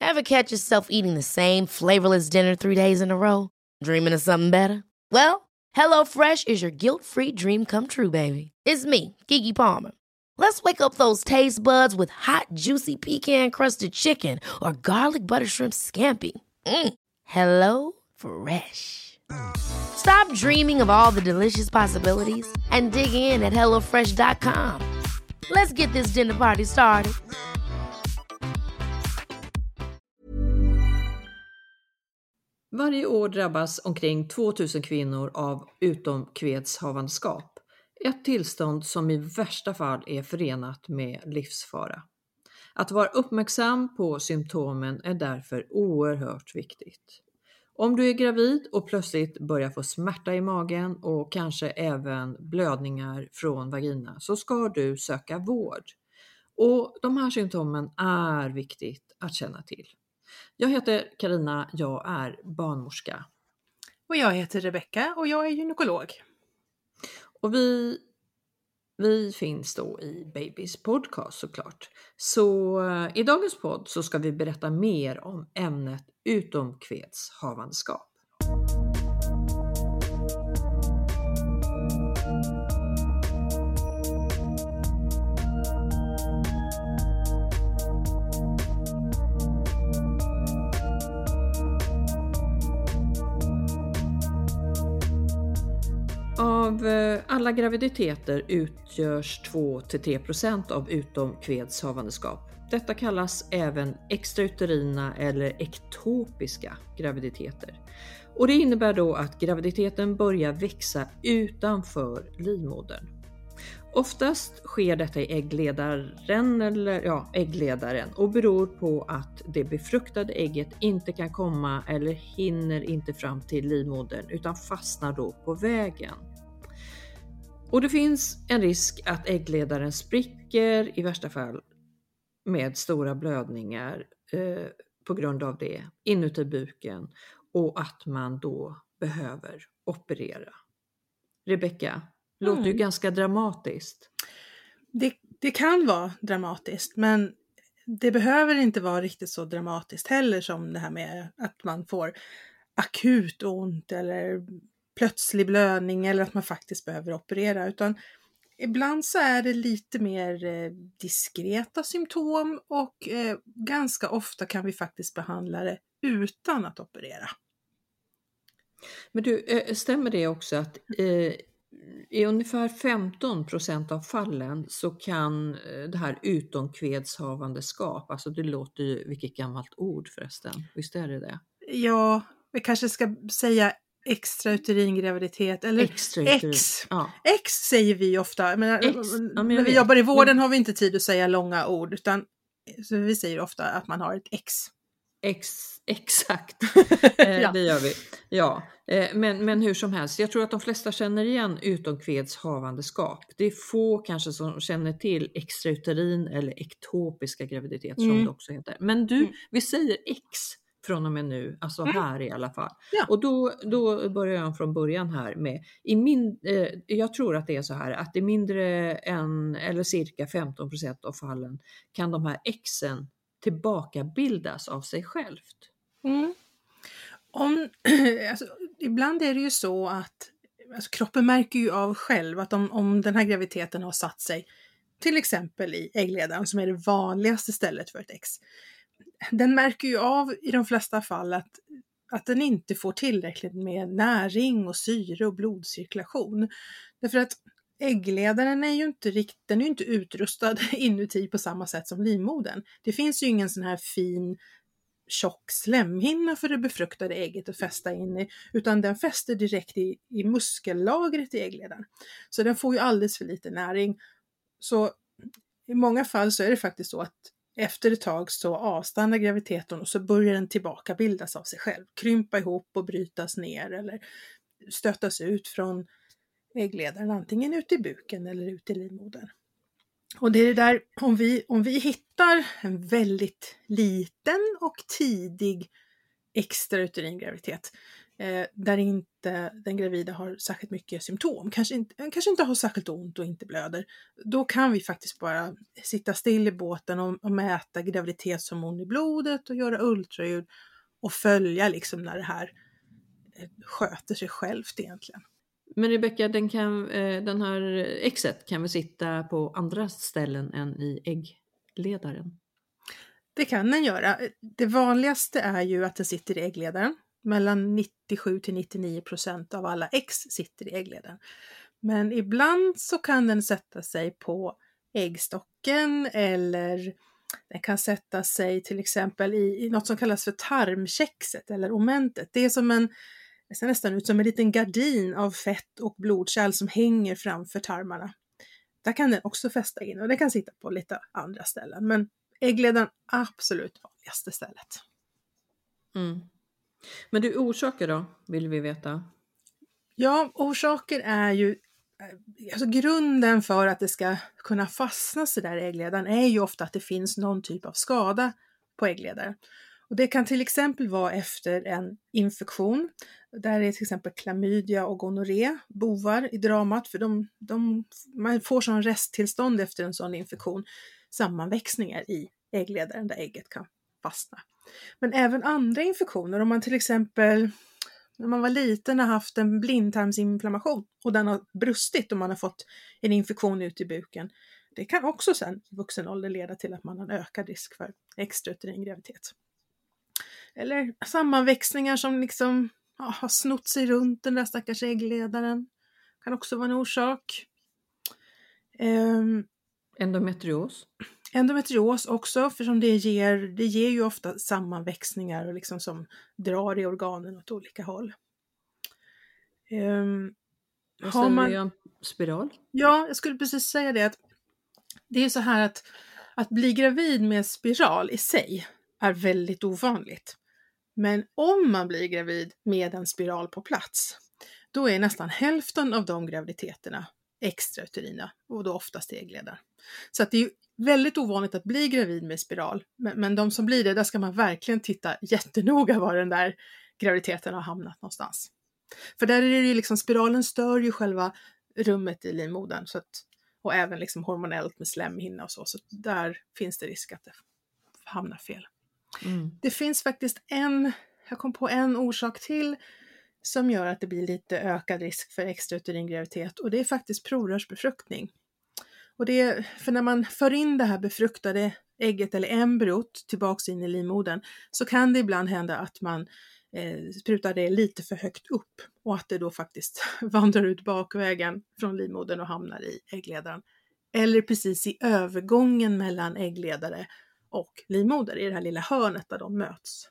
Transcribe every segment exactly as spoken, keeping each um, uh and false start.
Ever catch yourself eating the same flavorless dinner three days in a row? Dreaming of something better? Well, HelloFresh is your guilt-free dream come true, baby. It's me, Keke Palmer. Let's wake up those taste buds with hot, juicy pecan-crusted chicken or garlic butter shrimp scampi. Mm. Hello Fresh. Stop dreaming of all the delicious possibilities and dig in at hello fresh dot com. Let's get this dinner party started. Varje år drabbas omkring tvåtusen kvinnor av utomkvedshavandeskap. Ett tillstånd som i värsta fall är förenat med livsfara. Att vara uppmärksam på symptomen är därför oerhört viktigt. Om du är gravid och plötsligt börjar få smärta i magen och kanske även blödningar från vagina så ska du söka vård. Och de här symptomen är viktigt att känna till. Jag heter Carina, jag är barnmorska. Och jag heter Rebecka och jag är gynekolog. Och vi, vi finns då i Babys podcast såklart. Så i dagens podd så ska vi berätta mer om ämnet utomkvedshavandeskap. Av alla graviditeter utgörs två till tre procent av utomkvedshavandeskap. Detta kallas även extrauterina eller ektopiska graviditeter. Och det innebär då att graviditeten börjar växa utanför livmodern. Oftast sker detta i äggledaren eller ja, äggledaren och beror på att det befruktade ägget inte kan komma eller hinner inte fram till livmodern utan fastnar då på vägen. Och det finns en risk att äggledaren spricker i värsta fall med stora blödningar eh, på grund av det inuti buken och att man då behöver operera. Rebecka, det låter ju Mm. ganska dramatiskt. Det, det kan vara dramatiskt, men det behöver inte vara riktigt så dramatiskt heller som det här med att man får akut ont eller plötslig blödning eller att man faktiskt behöver operera. Utan ibland så är det lite mer eh, diskreta symptom och eh, ganska ofta kan vi faktiskt behandla det utan att operera. Men du, eh, stämmer det också att eh, i ungefär femton procent av fallen så kan eh, det här utomkvedshavandeskap, alltså det låter ju, vilket gammalt ord förresten, visst är det det? Ja, vi kanske ska säga extrauterin graviditet eller Extrauterin, X. ja. X säger vi ofta, men X, ja, men jag när vi vet. jobbar i vården Men- har vi inte tid att säga långa ord, utan så vi säger ofta att man har ett X. Ex, exakt, eh, Ja. det gör vi. Ja, eh, men, men hur som helst, jag tror att de flesta känner igen utomkvedshavandeskap. Det är få kanske som känner till extrauterin eller ektopiska graviditet som Mm. det också heter. Men du, Mm. vi säger X från och med nu, alltså Mm. här i alla fall. Ja. Och då, då börjar jag från början här med, i min, eh, jag tror att det är så här att det är mindre än, eller cirka femton procent av fallen kan de här Xen tillbakabildas av sig självt. Mm. Om, alltså, ibland är det ju så att alltså, kroppen märker ju av själv att om, om den här graviditeten har satt sig till exempel i äggledaren som är det vanligaste stället för ett X. Den märker ju av i de flesta fall att, att den inte får tillräckligt med näring och syre och blodcirkulation. Därför att äggledaren är ju inte riktigt, den är ju inte utrustad inuti på samma sätt som livmodern. Det finns ju ingen sån här fin tjock slemhinna för det befruktade ägget att fästa in i, utan den fäster direkt i, i muskellagret i äggledaren. Så den får ju alldeles för lite näring. Så i många fall så är det faktiskt så att efter ett tag så avstannar graviditeten och så börjar den tillbaka bildas av sig själv. Krympa ihop och brytas ner eller stötas ut från äggledaren, antingen ut i buken eller ut i livmodern. Och det är det där, om vi, om vi hittar en väldigt liten och tidig extrauterin graviditet, eh, där inte den gravida har särskilt mycket symptom, kanske inte, kanske inte har särskilt ont och inte blöder, då kan vi faktiskt bara sitta still i båten och, och mäta graviditetshormon i blodet och göra ultraljud och följa liksom när det här eh, sköter sig självt egentligen. Men Rebecka, den, kan, eh, den här äxet kan väl sitta på andra ställen än i äggledaren? Det kan den göra. Det vanligaste är ju att den sitter i äggledaren. Mellan nittiosju till nittionio procent av alla ägg sitter i äggledaren. Men ibland så kan den sätta sig på äggstocken, eller den kan sätta sig till exempel i, i något som kallas för tarmkexet eller omentet. Det är som en, det ser nästan ut som en liten gardin av fett och blodkärl som hänger framför tarmarna. Där kan den också fästa in, och det kan sitta på lite andra ställen. Men äggledaren absolut vanligaste stället. Mm. Men du, orsaker då, vill vi veta? Ja, orsaker är ju, alltså grunden för att det ska kunna fastna så där i äggledaren är ju ofta att det finns någon typ av skada på äggledaren. Och det kan till exempel vara efter en infektion. Där är till exempel klamydia och gonorré bovar i dramat, för de, de, man får sån resttillstånd efter en sån infektion. Sammanväxningar i äggledaren där ägget kan fastna. Men även andra infektioner, om man till exempel när man var liten har haft en blindtarmsinflammation och den har brustit och man har fått en infektion ut i buken. Det kan också sen i vuxen ålder leda till att man har en ökad risk för extrauterin graviditet. Eller sammanväxningar som liksom ja, har snott sig runt den där stackars äggledaren. Kan också vara en orsak. Um, Endometrios? Endometrios också, för som det ger, det ger ju ofta sammanväxningar och liksom som drar i organen åt olika håll. Um, Vad har säger man, du om spiral? Ja, jag skulle precis säga det, att det är så här att, att bli gravid med spiral i sig är väldigt ovanligt. Men om man blir gravid med en spiral på plats, då är nästan hälften av de graviditeterna extrauterina, och då oftast i äggledaren. Så att det är ju väldigt ovanligt att bli gravid med spiral, men, men de som blir det, där ska man verkligen titta jättenoga var den där graviditeten har hamnat någonstans. För där är det ju liksom, spiralen stör ju själva rummet i livmodern, så att, och även liksom hormonellt med slemhinna och så, så där finns det risk att det hamnar fel. Mm. Det finns faktiskt en, jag kom på en orsak till som gör att det blir lite ökad risk för extrauterin graviditet, och det är faktiskt provrörsbefruktning. Och det är, för när man för in det här befruktade ägget eller embryot tillbaks in i livmodern, så kan det ibland hända att man eh, sprutar det lite för högt upp och att det då faktiskt vandrar ut bakvägen från livmodern och hamnar i äggledaren. Eller precis i övergången mellan äggledare och livmoder, i det här lilla hörnet där de möts.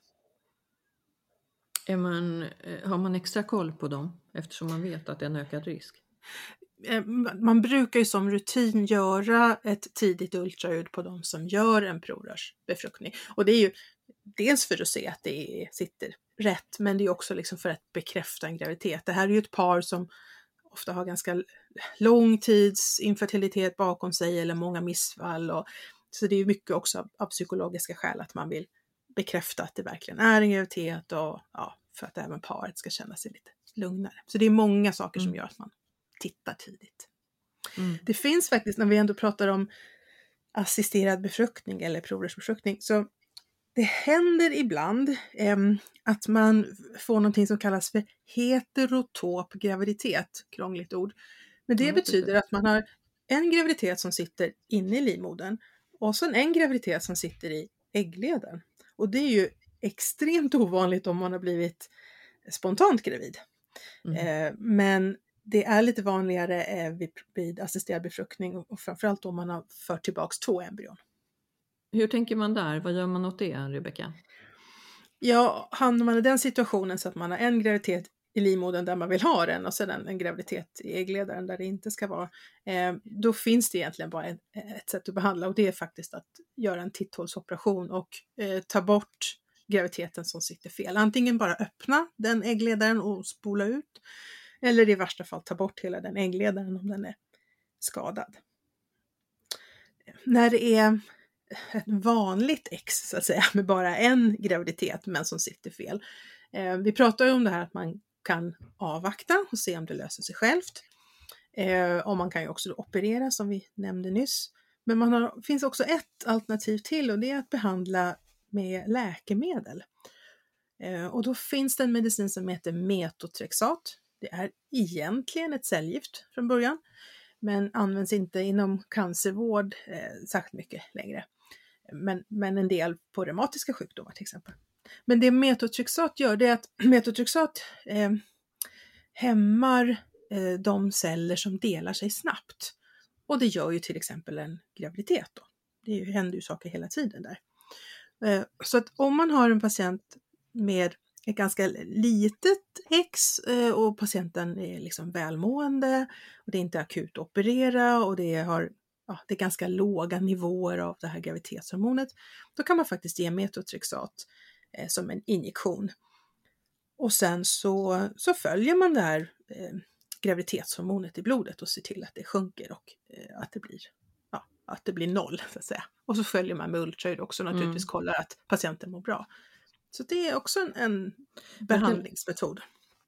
Är man, har man extra koll på dem eftersom man vet att det är en ökad risk? Man brukar ju som rutin göra ett tidigt ultraljud på de som gör en provrörsbefruktning. Och det är ju dels för att se att det sitter rätt, men det är också liksom för att bekräfta en graviditet. Det här är ju ett par som ofta har ganska lång tids infertilitet bakom sig eller många missfall. Och, så det är ju mycket också av, av psykologiska skäl att man vill bekräfta att det verkligen är en graviditet, och ja, för att även paret ska känna sig lite lugnare. Så det är många saker som gör att man tittar tidigt. Mm. Det finns faktiskt, när vi ändå pratar om assisterad befruktning eller provrörsbefruktning, så det händer ibland eh, att man får någonting som kallas för heterotop graviditet, krångligt ord. Men det mm, betyder precis. Att man har en graviditet som sitter inne i livmodern och sen en graviditet som sitter i äggledaren. Och det är ju extremt ovanligt om man har blivit spontant gravid. Mm. Eh, men det är lite vanligare eh, vid, vid assisterad befruktning, och, och framförallt om man har fört tillbaks två embryon. Hur tänker man där? Vad gör man åt det, Rebecka? Ja, hamnar man i den situationen så att man har en graviditet i livmodern där man vill ha den och sedan en, en graviditet i äggledaren där det inte ska vara, eh, då finns det egentligen bara ett, ett sätt att behandla, och det är faktiskt att göra en titthålsoperation och eh, ta bort graviditeten som sitter fel. Antingen bara öppna den äggledaren och spola ut, eller i värsta fall ta bort hela den äggledaren om den är skadad. När det är ett vanligt ex så att säga med bara en graviditet men som sitter fel, Eh, vi pratar ju om det här att man kan avvakta och se om det löser sig självt. Eh, och man kan ju också operera som vi nämnde nyss. Men man har, finns också ett alternativ till och det är att behandla med läkemedel. Eh, och då finns det en medicin som heter metotrexat. Det är egentligen ett cellgift från början, men används inte inom cancervård eh, särskilt mycket längre. Men, men en del på reumatiska sjukdomar till exempel. Men det metotrexat gör det är att metotrexat eh, hämmar eh, de celler som delar sig snabbt. Och det gör ju till exempel en graviditet då. Det händer ju saker hela tiden där. Eh, så att om man har en patient med ett ganska litet X eh, och patienten är liksom välmående och det är inte akut att operera och det, har, ja, det är ganska låga nivåer av det här graviditetshormonet, då kan man faktiskt ge metotrexat eh, som en injektion. Och sen så, så följer man det här eh, graviditetshormonet i blodet och ser till att det sjunker och eh, att det blir ja, att det blir noll så att säga. Och så följer man med ultraljud också naturligtvis, mm. kollar att patienten mår bra. Så det är också en, en behandlingsmetod.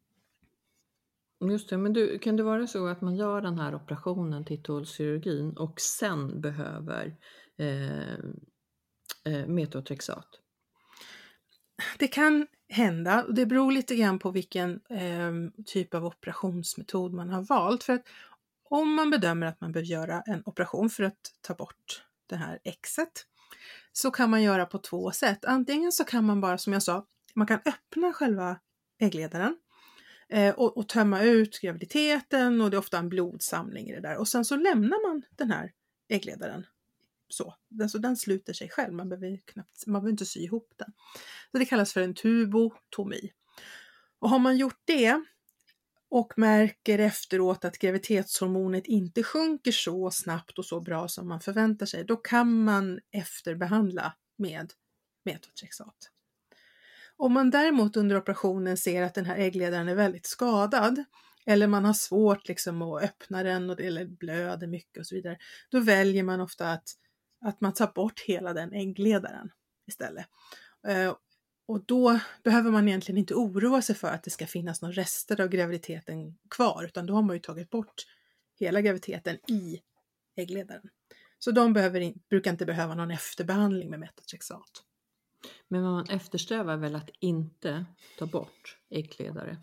Just det, men du, kan det vara så att man gör den här operationen, titthålskirurgin, och sen behöver eh, eh, metotrexat? Det kan hända, och det beror lite grann på vilken eh, typ av operationsmetod man har valt. För att om man bedömer att man behöver göra en operation för att ta bort det här Xet, så kan man göra på två sätt. Antingen så kan man bara, som jag sa, man kan öppna själva äggledaren eh, och, och tömma ut graviditeten, och det är ofta en blodsamling i det där. Och sen så lämnar man den här äggledaren så. Alltså den sluter sig själv, man behöver knappt, man behöver inte sy ihop den. Så det kallas för en tubotomi. Och har man gjort det och märker efteråt att graviditetshormonet inte sjunker så snabbt och så bra som man förväntar sig, då kan man efterbehandla med metotrexat. Om man däremot under operationen ser att den här äggledaren är väldigt skadad, eller man har svårt liksom att öppna den och det blöder mycket och så vidare, då väljer man ofta att, att man tar bort hela den äggledaren istället. Och då behöver man egentligen inte oroa sig för att det ska finnas några rester av graviditeten kvar, utan då har man ju tagit bort hela graviditeten i äggledaren. Så de behöver, brukar inte behöva någon efterbehandling med metotrexat. Men man eftersträvar väl att inte ta bort äggledare?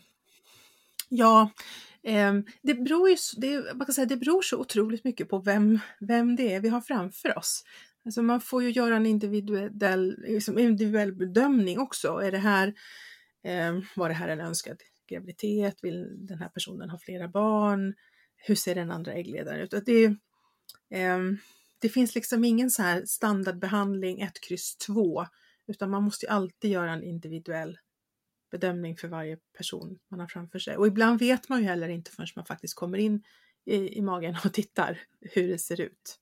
Ja, eh, det, beror ju, det, man kan säga, det beror så otroligt mycket på vem, vem det är vi har framför oss. Alltså man får ju göra en individuell, liksom individuell bedömning också. Är det här, eh, var det här en önskad graviditet? Vill den här personen ha flera barn? Hur ser den andra äggledaren ut? Det, eh, det finns liksom ingen så här standardbehandling ett kryss två, utan man måste ju alltid göra en individuell bedömning för varje person man har framför sig. Och ibland vet man ju heller inte förrän man faktiskt kommer in i, i magen och tittar hur det ser ut.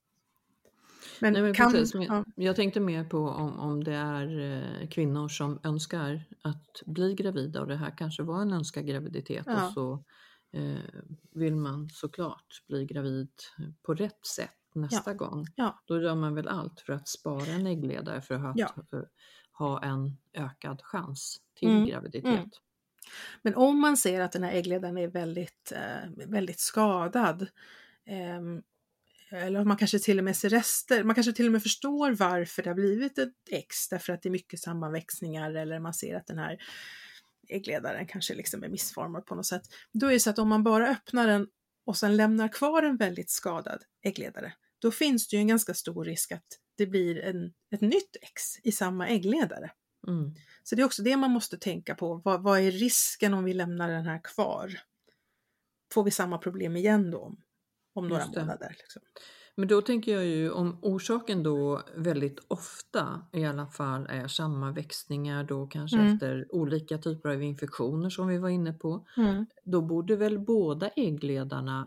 Men, Nej, men kan, precis, men ja. Jag tänkte mer på om, om det är eh, kvinnor som önskar att bli gravida, och det här kanske var en önskad graviditet, Ja. och så eh, vill man såklart bli gravid på rätt sätt nästa Ja. gång. Ja. Då gör man väl allt för att spara en äggledare för att Ja. ha, ha en ökad chans till Mm. graviditet. Mm. Men om man ser att den här äggledaren är väldigt, eh, väldigt skadad, eh, eller om man kanske till och med ser rester, man kanske till och med förstår varför det har blivit ett X, därför att det är mycket sammanväxningar, eller man ser att den här äggledaren kanske liksom är missformad på något sätt. Då är det så att om man bara öppnar den och sen lämnar kvar en väldigt skadad äggledare, då finns det ju en ganska stor risk att det blir en, ett nytt X i samma äggledare. Mm. Så det är också det man måste tänka på. Vad, vad är risken om vi lämnar den här kvar? Får vi samma problem igen då om, om några månader? Liksom? Men då tänker jag ju, om orsaken då väldigt ofta i alla fall är sammanväxningar, då kanske mm. efter olika typer av infektioner som vi var inne på, mm. då borde väl båda äggledarna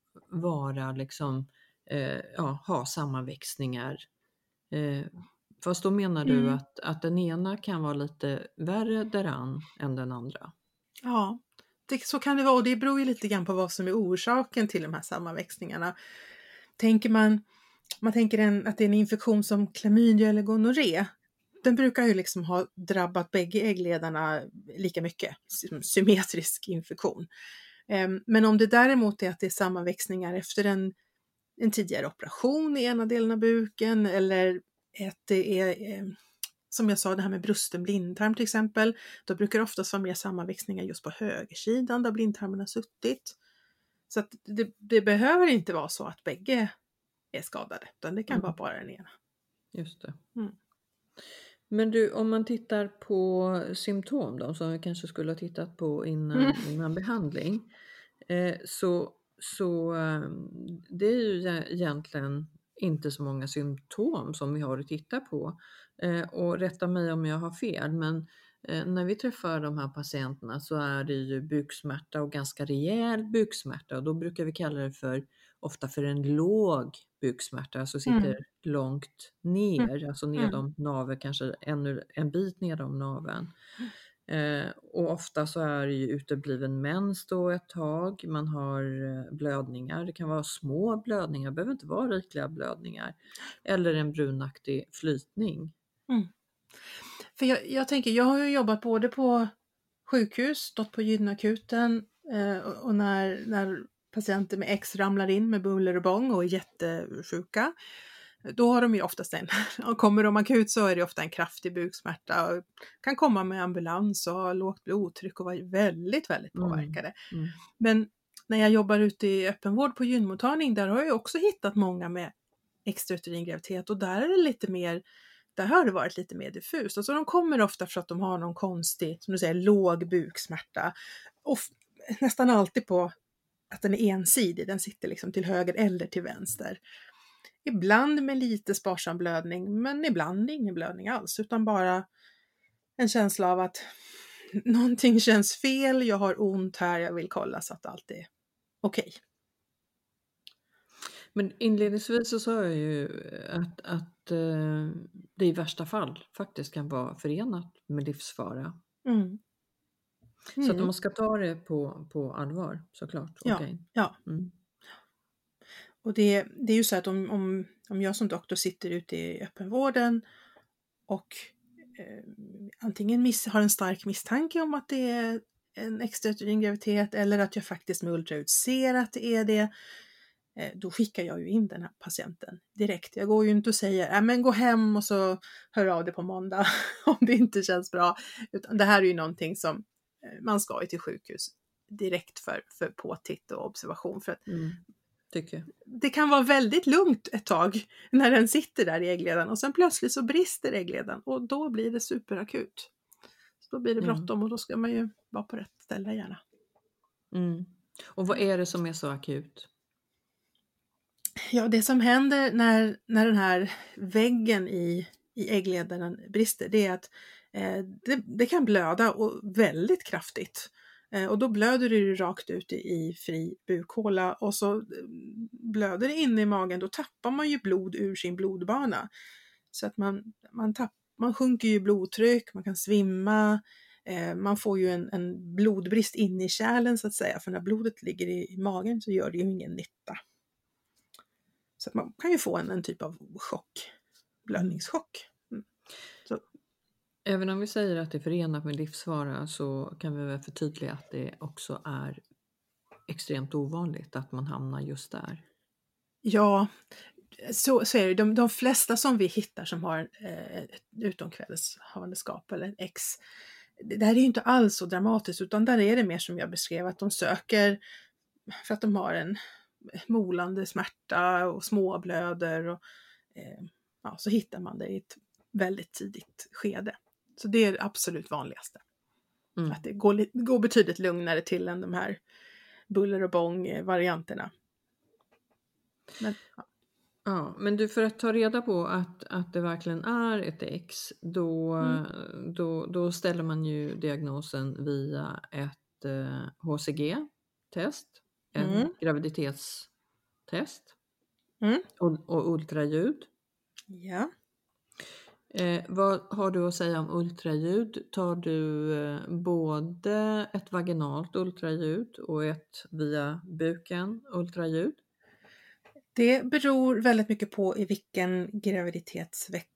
vara liksom, eh, ja, ha sammanväxningar. Eh, fast då menar du mm. att, att den ena kan vara lite värre däran än den andra. Ja, det, så kan det vara, och det beror ju lite grann på vad som är orsaken till de här sammanväxningarna. Tänker man, man tänker en, att det är en infektion som klamydia eller gonorré, den brukar ju liksom ha drabbat bägge äggledarna lika mycket, symmetrisk infektion. Men om det däremot är att det är sammanväxningar efter en, en tidigare operation i ena delen av buken, eller att det är, som jag sa, det här med brusten blindtarm till exempel, då brukar det oftast vara mer sammanväxningar just på högersidan där blindtarmen har suttit. Så att det, det behöver inte vara så att bägge är skadade, utan det kan Mm. vara bara den ena. Just det. Mm. Men du, om man tittar på symptom då, som vi kanske skulle ha tittat på innan, Mm. innan behandling, eh, så, så eh, det är ju e- egentligen inte så många symptom som vi har att titta på. Eh, och rätta mig om jag har fel, men eh, när vi träffar de här patienterna så är det ju buksmärta och ganska rejäl buksmärta, och då brukar vi kalla det för ofta för en låg buksmärta, alltså sitter Mm. långt ner, alltså Mm. nedom naveln, kanske ännu en bit nedom naveln. Eh, och ofta så är det ju utebliven mens då ett tag, man har eh, blödningar, det kan vara små blödningar, behöver inte vara rikliga blödningar, eller en brunaktig flytning. Mm. För jag, jag tänker, jag har ju jobbat både på sjukhus, stått på gynakuten eh, och, och när, när patienter med X ramlar in med buller och bång och är jättesjuka, då har de ju oftast en, och kommer de akut så är det ofta en kraftig buksmärta och kan komma med ambulans och ha lågt blodtryck och vara väldigt, väldigt påverkade. Mm. Mm. Men när jag jobbar ute i öppenvård på gynmottagning, där har jag också hittat många med extrauterin graviditet, och där är det lite mer, där har det varit lite mer diffust. Alltså de kommer ofta för att de har någon konstig, som du säger, låg buksmärta. Och f- nästan alltid på att den är ensidig, den sitter liksom till höger eller till vänster. Ibland med lite sparsam blödning, men ibland ingen blödning alls, utan bara en känsla av att någonting känns fel, jag har ont här, jag vill kolla så att allt är okej. Men inledningsvis så sa jag ju att, att eh, det i värsta fall faktiskt kan vara förenat med livsfara. Mm. Så att Mm. man ska ta det på, på allvar, såklart. Ja, Okej. ja. Mm. Och det, det är ju så att om, om, om jag som doktor sitter ute i öppenvården och eh, antingen miss, har en stark misstanke om att det är en extrauterin graviditet, eller att jag faktiskt med ultraljud ser att det är det, eh, då skickar jag ju in den här patienten direkt. Jag går ju inte och säger, äh, men gå hem och så hör av det på måndag om det inte känns bra. Utan det här är ju någonting som eh, man ska ju till sjukhus direkt för, för påtitt och observation. För att Mm. Tycker jag. det kan vara väldigt lugnt ett tag när den sitter där i äggledan, och sen plötsligt så brister äggledan och då blir det superakut. Så då blir det bråttom, och då ska man ju vara på rätt ställe gärna. Mm. Och vad är det som är så akut? Ja, det som händer när, när den här väggen i, i äggledan brister, det är att eh, det, det kan blöda, och väldigt kraftigt. Eh, och då blöder det ju rakt ut i, i fri bukhåla, och så blöder det inne i magen, då tappar man ju blod ur sin blodbana. Så att man, man, tapp, man sjunker ju blodtryck, man kan svimma, eh, man får ju en, en blodbrist inne i kärlen så att säga, för när blodet ligger i, i magen så gör det ju ingen nytta. Så att man kan ju få en, en typ av chock, blödningschock. Mm. Så. Även om vi säger att det är förenat med livsfara, så kan vi väl förtydliga att det också är extremt ovanligt att man hamnar just där. Ja, så, så är det. De, de flesta som vi hittar som har eh, ett utomkvällshavandeskap eller X, det där är ju inte alls så dramatiskt, utan där är det mer som jag beskrev, att de söker för att de har en molande smärta och småblöder, och eh, ja, så hittar man det i ett väldigt tidigt skede. Så det är det absolut vanligaste. Mm. Att det går, går betydligt lugnare till än de här buller och bång varianterna. Men, ja. Ja, men du, för att ta reda på att, att det verkligen är ett X, då, Mm. då, då ställer man ju diagnosen via ett eh, H C G-test, en Mm. graviditetstest Mm. och, och ultraljud. Ja. Eh, vad har du att säga om ultraljud? Tar du eh, både ett vaginalt ultraljud och ett via buken ultraljud? Det beror väldigt mycket på i vilken graviditetsvecka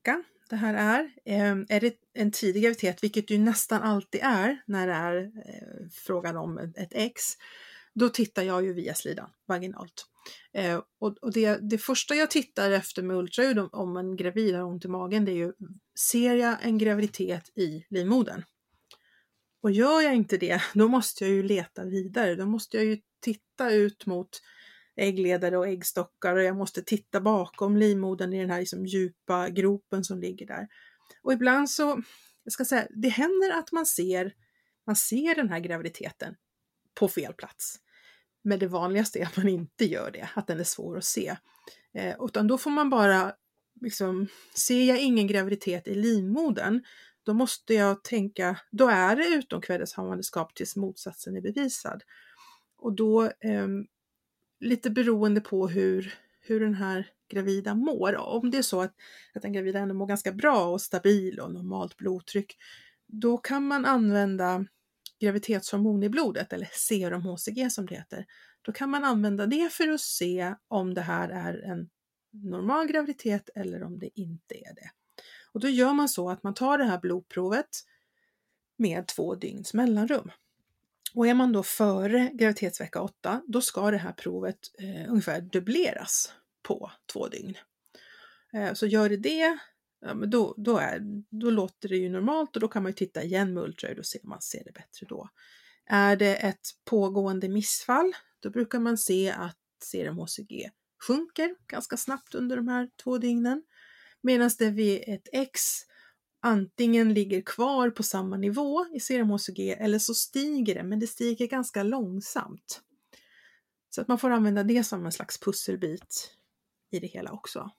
det här är. Eh, är det en tidig graviditet, vilket det ju nästan alltid är när det är eh, frågan om ett, ett ex, då tittar jag ju via slidan vaginalt. Eh, och och det, det första jag tittar efter med ultraljud om, om en gravid har ont i magen, det är ju, ser jag en graviditet i livmodern? Och gör jag inte det, då måste jag ju leta vidare. Då måste jag ju titta ut mot äggledare och äggstockar och jag måste titta bakom livmodern i den här liksom djupa gropen som ligger där. Och ibland så, jag ska säga, det händer att man ser, man ser den här graviditeten på fel plats. Men det vanligaste är att man inte gör det, att den är svår att se. Eh, utan då får man bara, liksom, ser jag ingen graviditet i livmodern, då måste jag tänka, då är det utomkvädeshavandeskap tills motsatsen är bevisad. Och då, eh, lite beroende på hur, hur den här gravida mår. Om det är så att, att den gravida ändå mår ganska bra och stabil och normalt blodtryck, då kan man använda graviditetshormon i blodet, eller serum H C G som det heter. Då kan man använda det för att se om det här är en normal graviditet eller om det inte är det. Och då gör man så att man tar det här blodprovet med två dygns mellanrum. Och är man då före graviditetsvecka åtta, då ska det här provet eh, ungefär dubbleras på två dygn. Eh, så gör det det, ja, men då, då, är, då låter det ju normalt och då kan man ju titta igen med ultraljud och se om man ser det bättre då. Är det ett pågående missfall, då brukar man se att serum H C G sjunker ganska snabbt under de här två dygnen. Medan det vid ett X antingen ligger kvar på samma nivå i serum H C G eller så stiger det, men det stiger ganska långsamt. Så att man får använda det som en slags pusselbit i det hela också.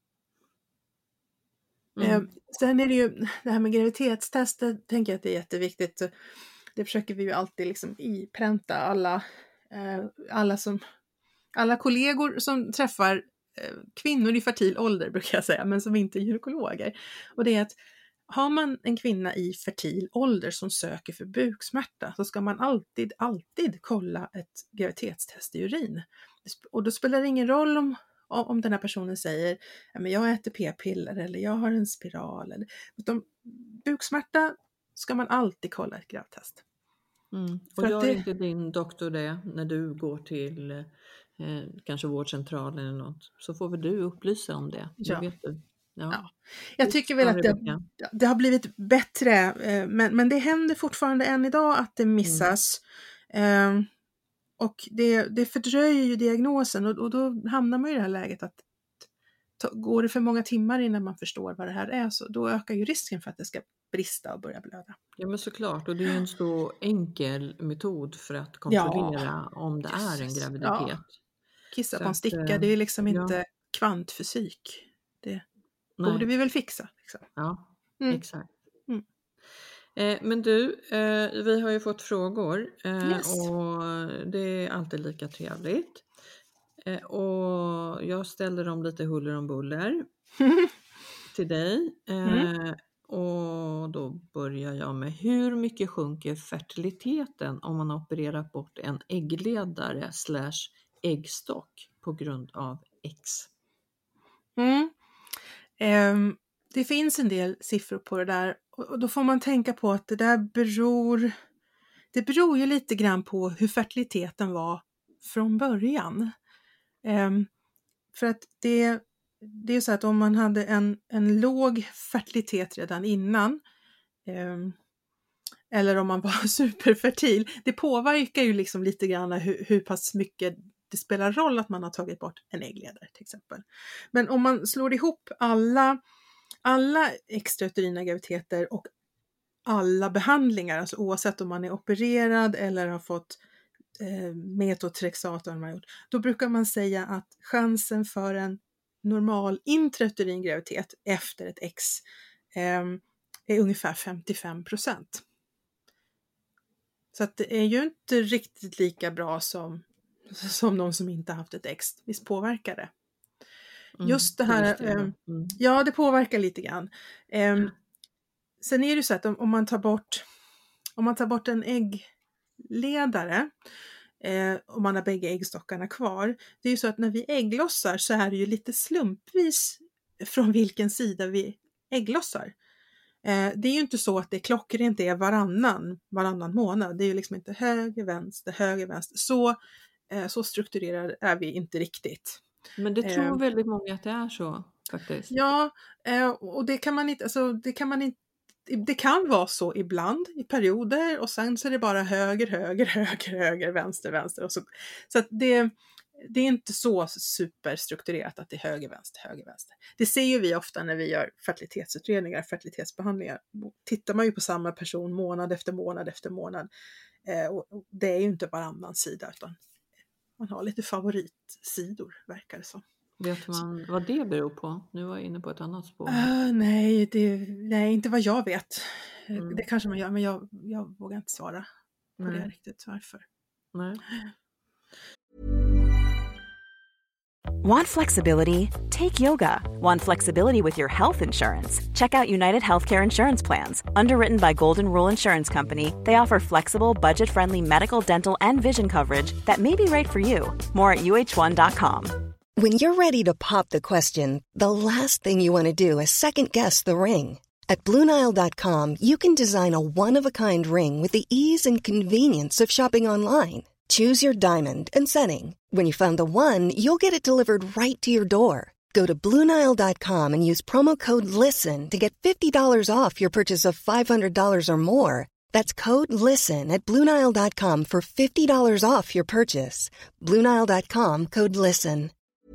Mm. Eh, sen är det ju det här med graviditetstester, tänker jag att det är jätteviktigt. Det försöker vi ju alltid liksom ipränta alla, eh, alla, som, alla kollegor som träffar eh, kvinnor i fertil ålder, brukar jag säga, men som inte är gynekologer. Och det är att har man en kvinna i fertil ålder som söker för buksmärta, så ska man alltid, alltid kolla ett graviditetstest i urin. Och då spelar det ingen roll om, om den här personen säger att jag äter p-piller eller jag har en spiral. Eller, utan buksmärta ska man alltid kolla ett gravtest. Mm. Och gör det... inte din doktor det när du går till eh, kanske vårdcentralen eller något, så får väl du upplysa om det. Ja. Det vet du. Ja. Ja. Jag tycker väl att det, det har blivit bättre, men, men det händer fortfarande än idag att det missas. Mm. Och det, det fördröjer ju diagnosen och, och då hamnar man i det här läget att ta, går det för många timmar innan man förstår vad det här är, så då ökar ju risken för att det ska brista och börja blöda. Ja, men såklart, och det är en så enkel metod för att kontrollera ja. om det är en graviditet. Ja. Kissa så på en sticka, att, det är liksom ja. inte kvantfysik. Det Nej. borde vi väl fixa. Liksom. Ja, mm. exakt. Mm. Eh, men du, eh, vi har ju fått frågor eh, yes. och det är alltid lika trevligt. Eh, och jag ställer dem lite huller om buller till dig. Eh, mm. Och då börjar jag med: hur mycket sjunker fertiliteten om man har opererat bort en äggledare slash äggstock på grund av X? Mm. Um, det finns en del siffror på det där, och då får man tänka på att det där beror det beror ju lite grann på hur fertiliteten var från början. Um, för att det, det är så att om man hade en, en låg fertilitet redan innan, um, eller om man var superfertil, det påverkar ju liksom lite grann hur, hur pass mycket det spelar roll att man har tagit bort en äggledare till exempel. Men om man slår ihop alla, alla extrauterina graviditeter och alla behandlingar, alltså oavsett om man är opererad eller har fått eh, metotrexat, man har gjort, då brukar man säga att chansen för en normal intrauterin graviditet efter ett X eh, är ungefär femtiofem procent. Så att det är ju inte riktigt lika bra som som de som inte haft ett X. Visst påverkar det. Mm, Just det här, det. Mm. ja det påverkar lite grann. Um, sen är det så att om, om man tar bort om man tar bort en äggledare eh, och man har bägge äggstockarna kvar, det är ju så att när vi ägglossar så är det ju lite slumpvis från vilken sida vi ägglossar. Eh, det är ju inte så att det klockrent är varannan, varannan månad. Det är ju liksom inte höger, vänster, höger, vänster. Så, eh, så strukturerade är vi inte riktigt. Men det tror Eh, väldigt många att det är så faktiskt. Ja, eh, och det kan man inte, alltså det kan man inte, det kan vara så ibland i perioder och sen så är det bara höger, höger, höger, höger, vänster, vänster och så. Så att det, det är inte så superstrukturerat att det är höger, vänster, höger, vänster. Det ser ju vi ofta när vi gör fertilitetsutredningar, fertilitetsbehandlingar. Tittar man ju på samma person månad efter månad efter månad. Eh, och det är ju inte varannan sida utan man har lite favoritsidor verkar det som. Vet man vad det beror på? Nu var jag inne på ett annat spår. Uh, nej, det, nej, inte vad jag vet. Mm. Det kanske man gör, men jag, jag vågar inte svara på Nej. det riktigt. Varför? Nej. Want flexibility? Take yoga. Want flexibility with your health insurance? Check out United Healthcare Insurance Plans. Underwritten by Golden Rule Insurance Company, they offer flexible, budget-friendly medical, dental, and vision coverage that may be right for you. More at U H one dot com. When you're ready to pop the question, the last thing you want to do is second-guess the ring. At Blue Nile dot com, you can design a one-of-a-kind ring with the ease and convenience of shopping online. Choose your diamond and setting. When you find the one, you'll get it delivered right to your door. Go to Blue Nile dot com and use promo code LISTEN to get fifty dollars off your purchase of five hundred dollars or more. That's code LISTEN at Blue Nile dot com for fifty dollars off your purchase. Blue Nile dot com, code LISTEN.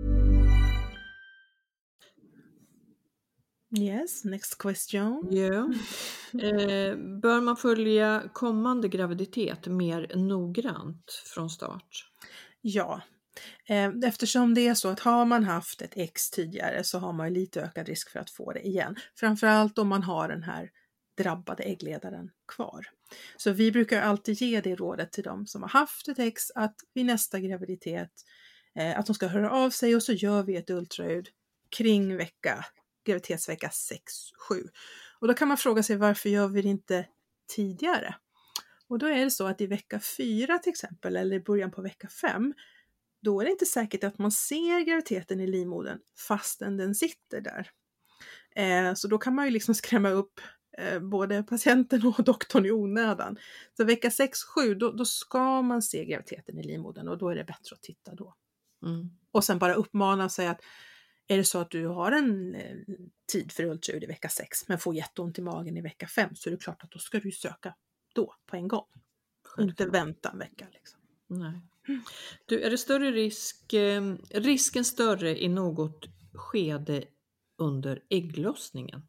Yes, next question. Ja. Eh, bör man följa kommande graviditet mer noggrant från start? Ja, eh, eftersom det är så att har man haft ett ex tidigare så har man ju lite ökad risk för att få det igen. Framförallt om man har den här drabbade äggledaren kvar. Så vi brukar alltid ge det rådet till dem som har haft ett ex att vid nästa graviditet eh, att de ska höra av sig och så gör vi ett ultraljud kring vecka, graviditetsvecka sex sju. Och då kan man fråga sig varför gör vi det inte tidigare? Och då är det så att i vecka fyra till exempel eller i början på vecka fem då är det inte säkert att man ser graviditeten i livmodern fastän den sitter där. Eh, så då kan man ju liksom skrämma upp eh, både patienten och doktorn i onödan. Så vecka sex sju då, då ska man se graviditeten i livmodern och då är det bättre att titta då. Mm. Och sen bara uppmana sig att är det så att du har en eh, tid för ultraljud i vecka sex men får jätteont i magen i vecka fem så är det klart att då ska du söka då på en gång. Inte vänta en vecka liksom. Nej. Du, är det större risk, eh, risken större i något skede under ägglossningen?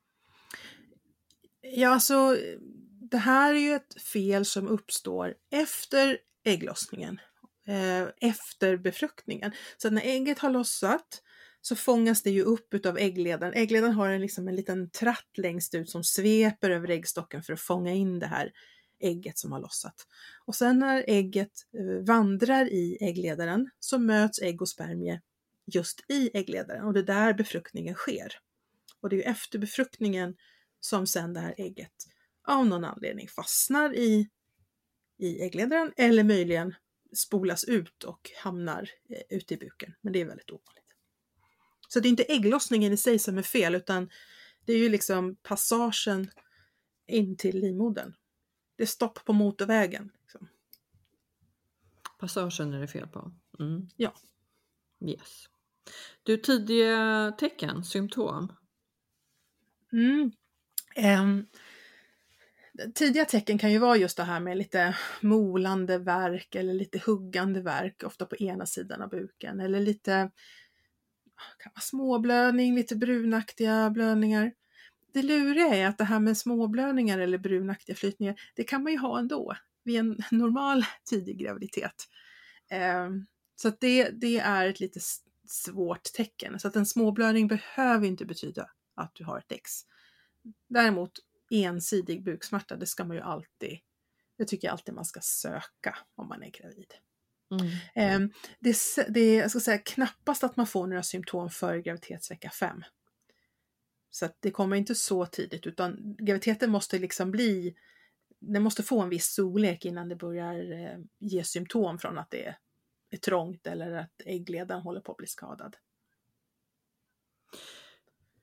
Ja, alltså det här är ju ett fel som uppstår efter ägglossningen, eh, efter befruktningen. Så när ägget har lossat så fångas det ju upp utav äggledaren. Äggledaren har en, liksom en liten tratt längst ut som sveper över äggstocken för att fånga in det här ägget som har lossat. Och sen när ägget eh, vandrar i äggledaren så möts ägg och spermier just i äggledaren och det är där befruktningen sker. Och det är ju efter befruktningen som sen det här ägget av någon anledning fastnar i, i äggledaren eller möjligen spolas ut och hamnar eh, ute i buken. Men det är väldigt ovanligt. Så det är inte ägglossningen i sig som är fel utan det är ju liksom passagen in till livmodern. Det är stopp på motorvägen. Liksom. Passagen är det fel på. Mm. Ja. Yes. Du, tidiga tecken, symptom? Mm. Um, tidiga tecken kan ju vara just det här med lite molande värk eller lite huggande värk, ofta på ena sidan av buken. Eller lite kan vara småblödning, lite brunaktiga blödningar. Det luriga är att det här med småblödningar eller brunaktiga flytningar, det kan man ju ha ändå vid en normal tidig graviditet. Um, så att det, det är ett lite svårt tecken. Så att en småblödning behöver inte betyda att du har ett ex. Däremot ensidig buksmärta, det ska man ju alltid, det tycker jag alltid man ska söka om man är gravid. Mm. Um, det, det jag ska säga knappast att man får några symptom för graviditetsvecka fem. Så att det kommer inte så tidigt utan graviditeten måste liksom bli, den måste få en viss storlek innan det börjar eh, ge symptom från att det är, är trångt eller att äggledaren håller på att bli skadad.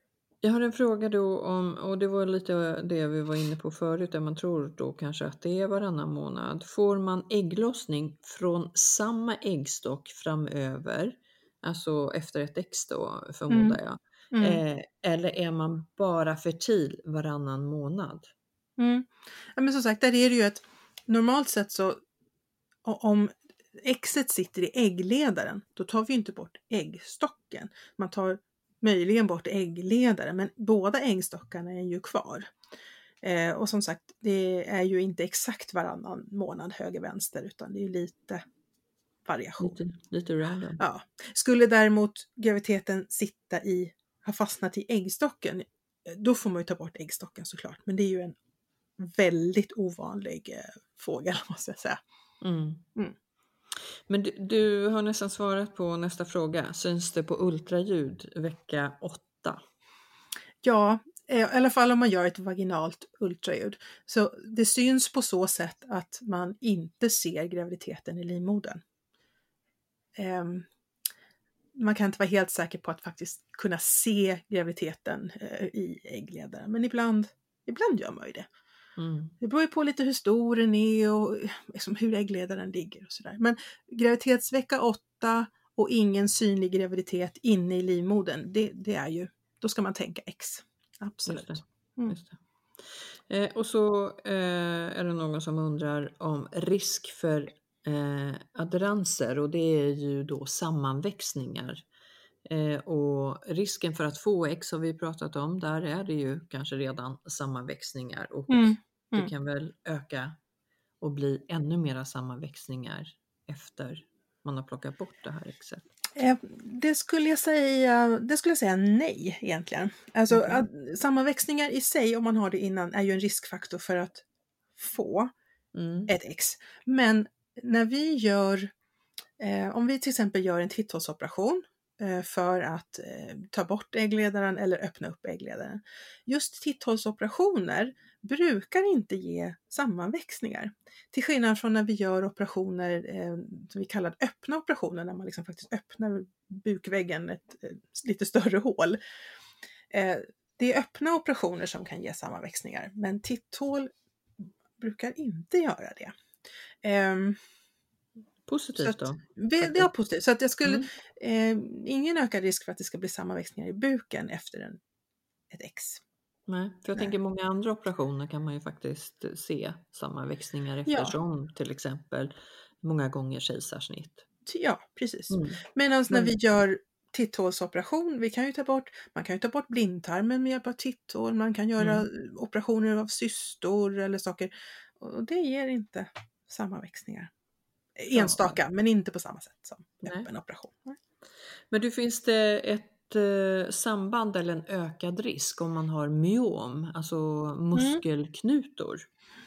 Jag har en fråga då om, och det var lite det vi var inne på förut, där man tror då kanske att det är varannan månad. Får man ägglossning från samma äggstock framöver, alltså efter ett ex då förmodar jag, Mm. eh, eller är man bara fertil varannan månad? Mm. Ja, men som sagt, där är det ju att normalt sett så o- om äxet sitter i äggledaren, då tar vi inte bort äggstocken. Man tar möjligen bort äggledaren, men båda äggstockarna är ju kvar. Eh, och som sagt, det är ju inte exakt varannan månad höger-vänster, utan det är ju lite variation. Lite, lite random. Ja. Skulle däremot graviditeten sitta i, ha fastnat i äggstocken, då får man ju ta bort äggstocken såklart. Men det är ju en väldigt ovanlig eh, fågel, måste jag säga. Mm. Mm. Men du, du har nästan svarat på nästa fråga. Syns det på ultraljud vecka åtta? Ja, eh, i alla fall om man gör ett vaginalt ultraljud. Så det syns på så sätt att man inte ser graviditeten i livmodern. Ehm, man kan inte vara helt säker på att faktiskt kunna se graviditeten eh, i äggledaren, men ibland, ibland gör man ju det. Mm. Det beror ju på lite hur stor den är och liksom hur äggledaren ligger och sådär. Men graviditetsvecka åtta och ingen synlig graviditet inne i livmodern, det, det är ju, då ska man tänka X. Absolut. Just det. Mm. Just det. Eh, och så eh, är det någon som undrar om risk för eh, adherenser, och det är ju då sammanväxningar. Eh, och risken för att få X har vi pratat om, där är det ju kanske redan sammanväxningar, och Mm. Mm. det kan väl öka och bli ännu mera sammanväxningar efter man har plockat bort det här Xet. Eh, Det skulle jag säga, det skulle jag säga nej egentligen. Alltså Okej. att, sammanväxningar i sig, om man har det innan, är ju en riskfaktor för att få Mm. ett X. Men när vi gör, eh, om vi till exempel gör en titthålsoperation eh, för att eh, ta bort äggledaren eller öppna upp äggledaren. Just titthålsoperationer brukar inte ge sammanväxningar. Till skillnad från när vi gör operationer eh, som vi kallar öppna operationer, när man liksom faktiskt öppnar bukväggen ett eh, lite större hål. Eh, det är öppna operationer som kan ge sammanväxningar, men titthål brukar inte göra det. Um, Positivt att, då? det, det är positivt. Så att jag skulle, Mm. eh, ingen ökad risk för att det ska bli sammanväxningar i buken efter en, ett X. Nej, för jag Nej. tänker många andra operationer kan man ju faktiskt se sammanväxningar Ja. eftersom till exempel många gånger kejsarsnitt. Ja, precis. Mm. Medan när Men- vi gör titthålsoperation, vi kan ju ta bort, man kan ju ta bort blindtarmen med hjälp av titthål, man kan göra Mm. operationer av cystor eller saker, och det ger inte sammanväxningar. Enstaka, men inte på samma sätt som Nej. öppen operation. Men du, finns det ett eh, samband eller en ökad risk om man har myom, alltså muskelknutor?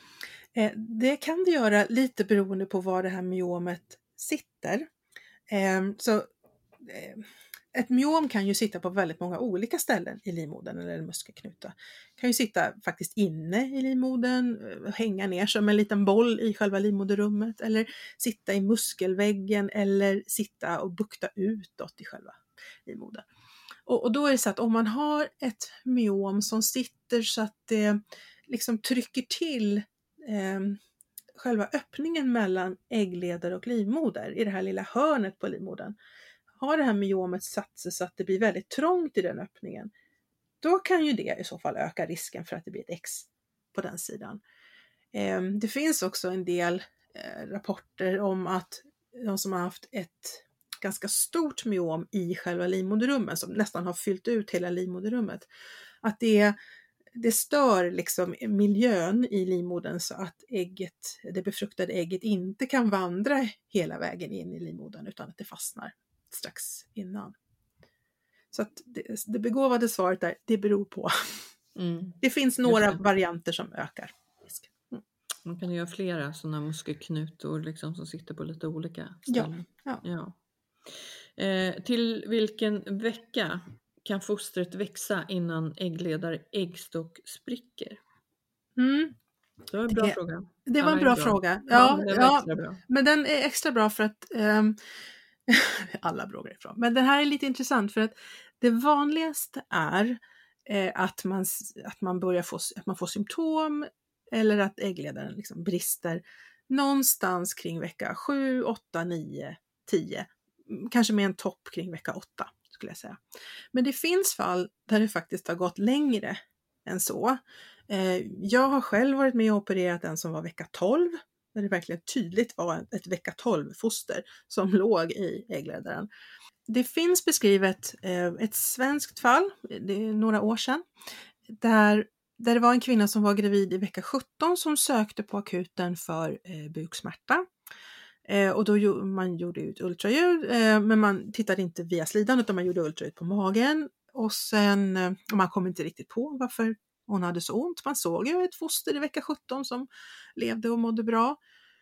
Eh, det kan det göra lite beroende på var det här myomet sitter. Eh, så eh, ett myom kan ju sitta på väldigt många olika ställen i livmodern eller en muskelknuta. Kan ju sitta faktiskt inne i livmodern, eh, hänga ner som en liten boll i själva livmoderrummet, eller sitta i muskelväggen, eller sitta och bukta utåt i själva livmodern. Och, och då är det så att om man har ett myom som sitter så att det liksom trycker till eh, själva öppningen mellan äggledare och livmoder i det här lilla hörnet på livmodern, har det här myomet satt sig så att det blir väldigt trångt i den öppningen, då kan ju det i så fall öka risken för att det blir ett X på den sidan. Eh, det finns också en del eh, rapporter om att de som har haft ett ganska stort myom i själva livmoderrummet, som nästan har fyllt ut hela livmoderrummet, att det, det stör liksom miljön i livmodern så att ägget, det befruktade ägget inte kan vandra hela vägen in i livmodern, utan att det fastnar strax innan. Så att det, det begåvade svaret där, det beror på. Mm. Det finns några Just det. varianter som ökar risken. Mm. Man kan göra flera sådana muskelknutor liksom, som sitter på lite olika ställen. Ja, ja. Ja. Eh, till vilken vecka kan fostret växa innan äggledare äggstock spricker? Mm. Det var en bra Det- fråga. Det var en Alla är bra bra. fråga. Ja, Ja, men det var ja, extra bra. men den är extra bra för att ehm, alla frågor ifrån. Men den här är lite intressant för att det vanligaste är eh, att, man, att man börjar få, att man får symptom eller att äggledaren liksom brister någonstans kring vecka sju, åtta, nio, tio. Kanske med en topp kring vecka åtta skulle jag säga. Men det finns fall där det faktiskt har gått längre än så. Eh, jag har själv varit med och opererat en som var vecka tolv. Där det verkligen tydligt var ett vecka tolv-foster som låg i äggledaren. Det finns beskrivet eh, ett svenskt fall, det är några år sedan, där, där det var en kvinna som var gravid i vecka sjutton som sökte på akuten för eh, buksmärta. Eh, och då man gjorde ut ultraljud, eh, men man tittade inte via slidan utan man gjorde ultraljud på magen. Och sen, eh, och man kom inte riktigt på varför hon hade så ont. Man såg ju ett foster i vecka sjutton som levde och mådde bra.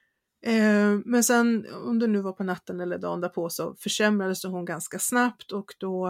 Eh, men sen, om det nu var på natten eller dagen därpå, så försämrades hon ganska snabbt. Och då,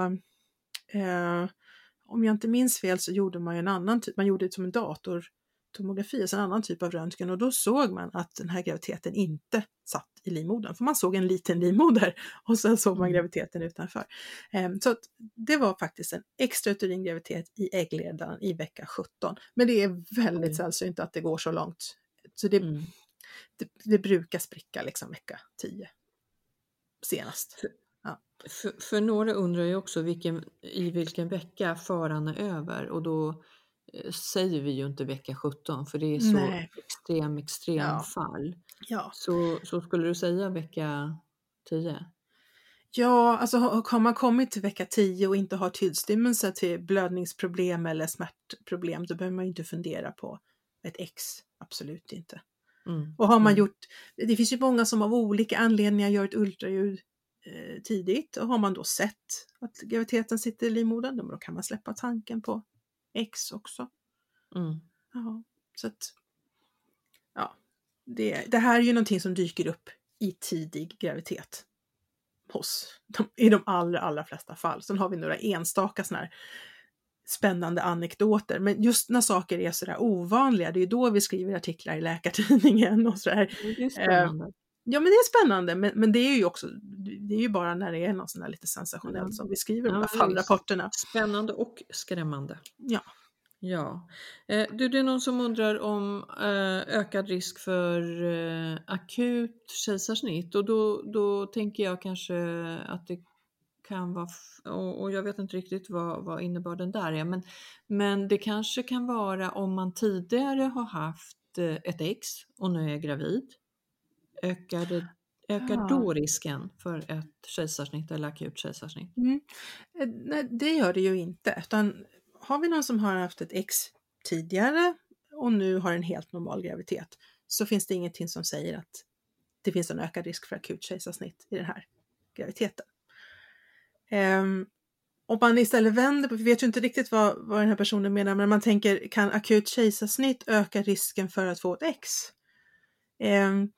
eh, om jag inte minns fel, så gjorde man ju en annan typ, man gjorde det som en datortomografi, alltså en annan typ av röntgen. Och då såg man att den här graviditeten inte satt i livmodern. För man såg en liten livmoder och sen såg man graviditeten utanför. Eh, så att det var faktiskt en extrauterin graviditet i äggledaren i vecka sjutton. Men det är väldigt mm. sällsynt att det går så långt. Så det, mm. det, det brukar spricka liksom vecka tio senast. För, ja. för, för några undrar ju också vilken, i vilken vecka faran är över. Och då eh, säger vi ju inte vecka sjutton för det är så Nej. extrem, extrem ja. fall. Ja. Så, så skulle du säga vecka tio? Ja, alltså har man kommit till vecka tio och inte har tillstymmelse till blödningsproblem eller smärtproblem, då behöver man ju inte fundera på ett X. Absolut inte. Mm. Och har man mm. gjort, det finns ju många som av olika anledningar gör ett ultraljud eh, tidigt, och har man då sett att graviditeten sitter i livmodern, då kan man släppa tanken på X också. Mm. Ja, så att ja, det, det här är ju någonting som dyker upp i tidig graviditet hos de, i de allra, allra flesta fall. Sen har vi några enstaka såna här spännande anekdoter, men just när saker är sådär ovanliga, det är ju då vi skriver artiklar i Läkartidningen och sådär. Det är spännande. Eh, ja, men det är spännande, men, men det är ju också, det är ju bara när det är något sån här lite sensationellt mm. som vi skriver ja, de här fallrapporterna. Spännande och skrämmande. Ja. Ja. Eh, du, det är någon som undrar om eh, ökad risk för eh, akut kejsarsnitt, och då, då tänker jag kanske att det kan vara, och, och jag vet inte riktigt vad, vad innebörden där är, men, men det kanske kan vara om man tidigare har haft eh, ett ex och nu är gravid, ökar, det, ökar ja. då risken för ett kejsarsnitt eller akut kejsarsnitt? Mm. Nej, det gör det ju inte, utan har vi någon som har haft ett ex tidigare och nu har en helt normal graviditet, så finns det ingenting som säger att det finns en ökad risk för akut kejsarsnitt i den här graviditeten. Um, om man istället vänder på, vi vet ju inte riktigt vad, vad den här personen menar, men man tänker, kan akut kejsarsnitt öka risken för att få ett ex? Um,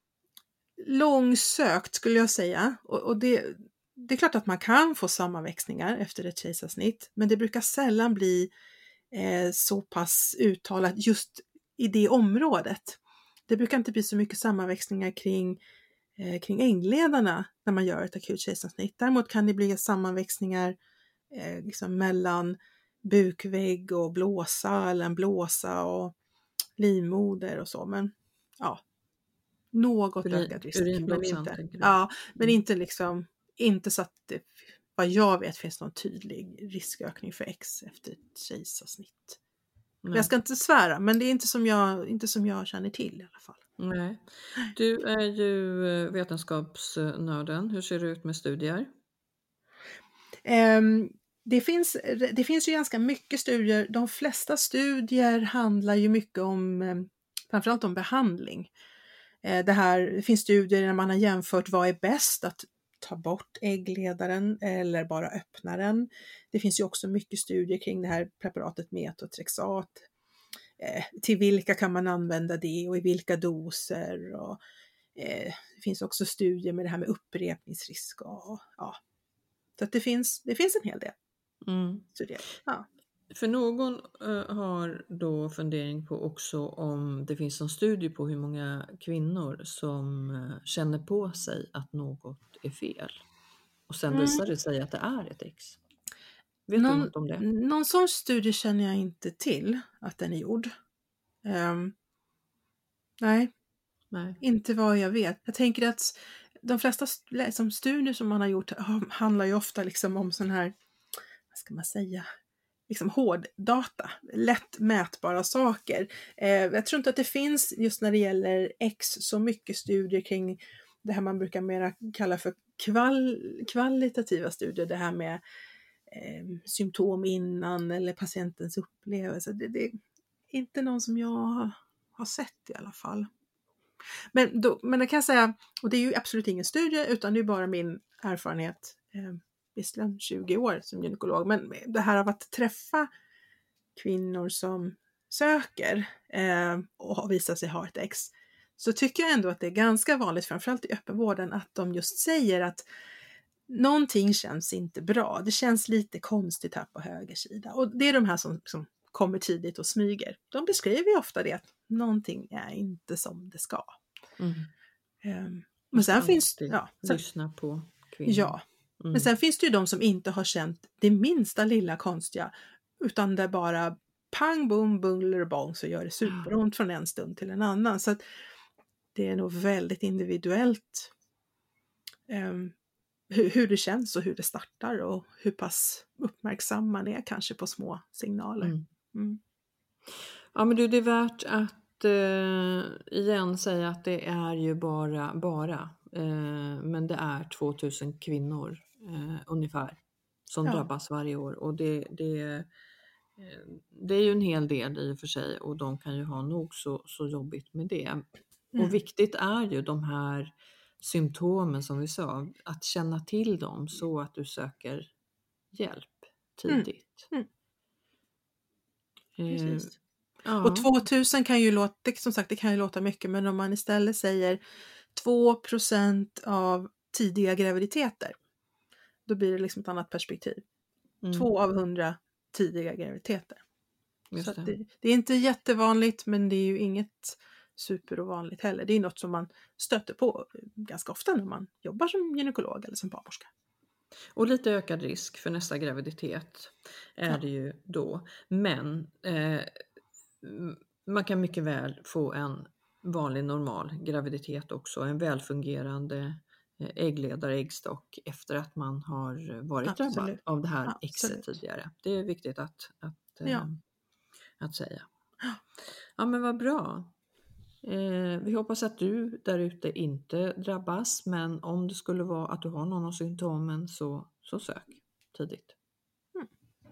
långsökt skulle jag säga, och, och det Det är klart att man kan få sammanväxningar efter ett kejsarsnitt, men det brukar sällan bli eh, så pass uttalat just i det området. Det brukar inte bli så mycket sammanväxningar kring, eh, kring äggledarna när man gör ett akut kejsarsnitt. Däremot kan det bli sammanväxningar eh, liksom mellan bukvägg och blåsa, eller en blåsa och livmoder och så. Men ja, något Urin, ökad risk. Men inte, ja, ja, men inte liksom Inte så att det, vad jag vet, finns någon tydlig riskökning för X efter ett kejsarsnitt. Nej. Jag ska inte svära, men det är inte som jag, inte som jag känner till i alla fall. Nej. Du är ju vetenskapsnörden. Hur ser det ut med studier? Um, det, finns, det finns ju ganska mycket studier. De flesta studier handlar ju mycket om, framförallt om behandling. Det, här, det finns studier där man har jämfört vad är bäst, att ta bort äggledaren eller bara öppna den. Det finns ju också mycket studier kring det här preparatet metotrexat. Eh, till vilka kan man använda det och i vilka doser. Och, eh, det finns också studier med det här med upprepningsrisk. Och, ja. Så att det, finns, det finns en hel del mm. studier. Ja. För någon uh, har då fundering på också om det finns en studie på hur många kvinnor som uh, känner på sig att något är fel. Och sen mm. visar det sig att det är ett ex. Vet någon, du något om det? Någon sån studie känner jag inte till att den är gjord. Um, nej, Nej. inte vad jag vet. Jag tänker att de flesta liksom, studier som man har gjort handlar ju ofta liksom om sån här, vad ska man säga, liksom hårddata, lätt mätbara saker. Eh, jag tror inte att det finns just när det gäller X så mycket studier kring det här man brukar mera kalla för kval, kvalitativa studier, det här med eh, symptom innan eller patientens upplevelse. Det, det är inte någon som jag har, har sett i alla fall. Men, då, men det kan jag säga, och det är ju absolut ingen studie utan det är bara min erfarenhet, eh, visserligen tjugo år som gynekolog, men det här av att träffa kvinnor som söker eh, och har visat sig ha ett X, så tycker jag ändå att det är ganska vanligt, framförallt i öppenvården, att de just säger att någonting känns inte bra, det känns lite konstigt här på höger sida, och det är de här som, som kommer tidigt och smyger. De beskriver ju ofta det, att någonting är inte som det ska. Mm. Um, men sen finns det... Ja, sen, lyssna på kvinnor. Ja, mm. Men sen finns det ju de som inte har känt det minsta lilla konstiga, utan det bara pang, boom, buller, bong, så gör det superont från en stund till en annan. Så att det är nog väldigt individuellt um, hur, hur det känns och hur det startar och hur pass uppmärksam man är kanske på små signaler. Mm. Mm. Ja, men du, det är värt att eh, igen säga att det är ju bara, bara eh, men det är tvåtusen kvinnor eh, ungefär som Ja. drabbas varje år, och det, det, eh, det är ju en hel del i och för sig, och de kan ju ha nog så, så jobbigt med det. Mm. Och viktigt är ju de här symptomen som vi sa, att känna till dem så att du söker hjälp tidigt. Mm. Mm. Eh, Precis. ja. Och tvåtusen kan ju låta, som sagt det kan ju låta mycket, men om man istället säger två procent av tidiga graviditeter, då blir det liksom ett annat perspektiv. Mm. Två av hundra tidiga graviditeter. Just Så det. att det, det är inte jättevanligt, men det är ju inget superovanligt heller. Det är något som man stöter på ganska ofta när man jobbar som gynekolog eller som barnmorska. Och lite ökad risk för nästa graviditet är Ja. det ju då. Men eh, man kan mycket väl få en vanlig normal graviditet också. En välfungerande eh, äggledare, äggstock, efter att man har varit Absolut. drabbad av det här Absolut. exet tidigare. Det är viktigt att, att, eh, Ja. att säga. Ja, men vad bra. Eh, vi hoppas att du där ute inte drabbas, men om det skulle vara att du har någon av symptomen så, så sök tidigt. Mm.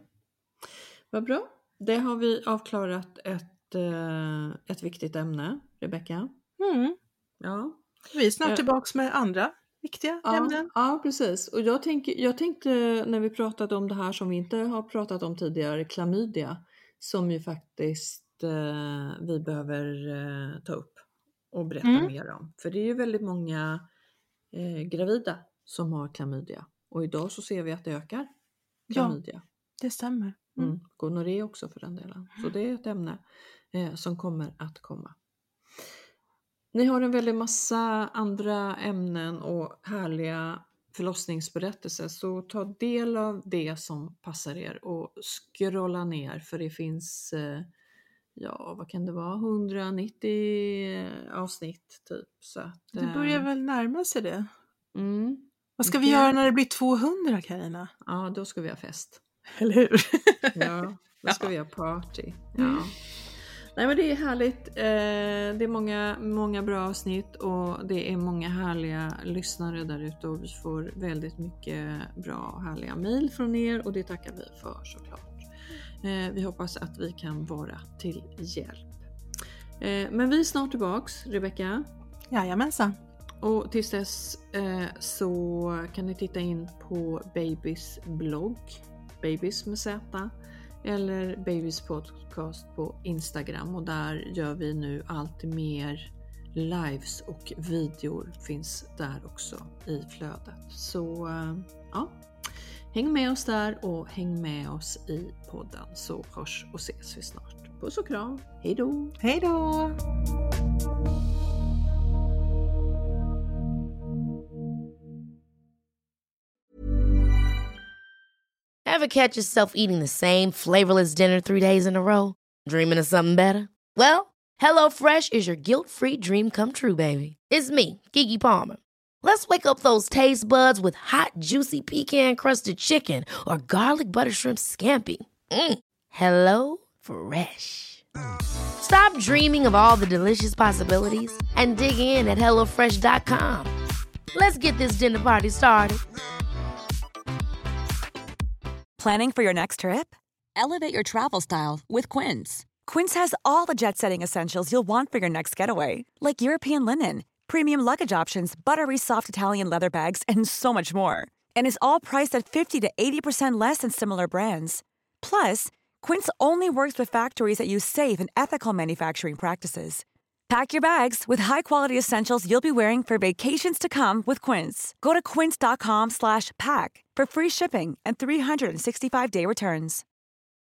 Vad bra. Det har vi avklarat ett, eh, ett viktigt ämne, Rebecka. Mm. Ja. Vi är snart Eh. tillbaka med andra viktiga Ja, ämnen. ja, precis. Och jag, tänk, jag tänkte när vi pratade om det här som vi inte har pratat om tidigare, klamydia, som ju faktiskt eh, vi behöver eh, ta upp och berätta Mm. mer om. För det är ju väldigt många eh, gravida som har klamydia. Och idag så ser vi att det ökar klamydia. Ja, det stämmer. Mm. Mm. Gonorré också för den delen. Så det är ett ämne eh, som kommer att komma. Ni har en väldigt massa andra ämnen och härliga förlossningsberättelser, så ta del av det som passar er och scrolla ner, för det finns eh, ja, vad kan det vara, hundranittio avsnitt typ. Så att, Det börjar väl närma sig det. Mm. Vad ska vi Okej. göra när det blir tvåhundra, Carina? Ja, då ska vi ha fest. Eller hur? Ja, då ska vi ha party. Ja. Nej, men det är härligt. Eh, det är många, många bra avsnitt och det är många härliga lyssnare där ute, och vi får väldigt mycket bra och härliga mejl från er, och det tackar vi för såklart. Eh, vi hoppas att vi kan vara till hjälp. Eh, men vi är snart tillbaks, Rebecka. Jajamensan. Och tills dess eh, så kan ni titta in på Babys blogg, Babys med Z, eller Babys podcast på Instagram, och där gör vi nu allt mer lives och videor finns där också i flödet. Så eh, ja, häng med oss där och häng med oss i podden, så hörs och ses vi snart. Puss och kram, hej då! Hej då! Ever catch yourself eating the same flavorless dinner three days in a row? Dreaming of something better? Well, HelloFresh is your guilt-free dream come true, baby. It's me, Keke Palmer. Let's wake up those taste buds with hot, juicy pecan-crusted chicken or garlic butter shrimp scampi. Mm. Hello Fresh. Stop dreaming of all the delicious possibilities and dig in at hello fresh dot com. Let's get this dinner party started. Planning for your next trip? Elevate your travel style with Quince. Quince has all the jet-setting essentials you'll want for your next getaway, like European linen, premium luggage options, buttery soft Italian leather bags, and so much more. And is all priced at fifty to eighty percent less than similar brands. Plus, Quince only works with factories that use safe and ethical manufacturing practices. Pack your bags with high-quality essentials you'll be wearing for vacations to come with Quince. Go to quince dot com slash pack for free shipping and three sixty-five day returns.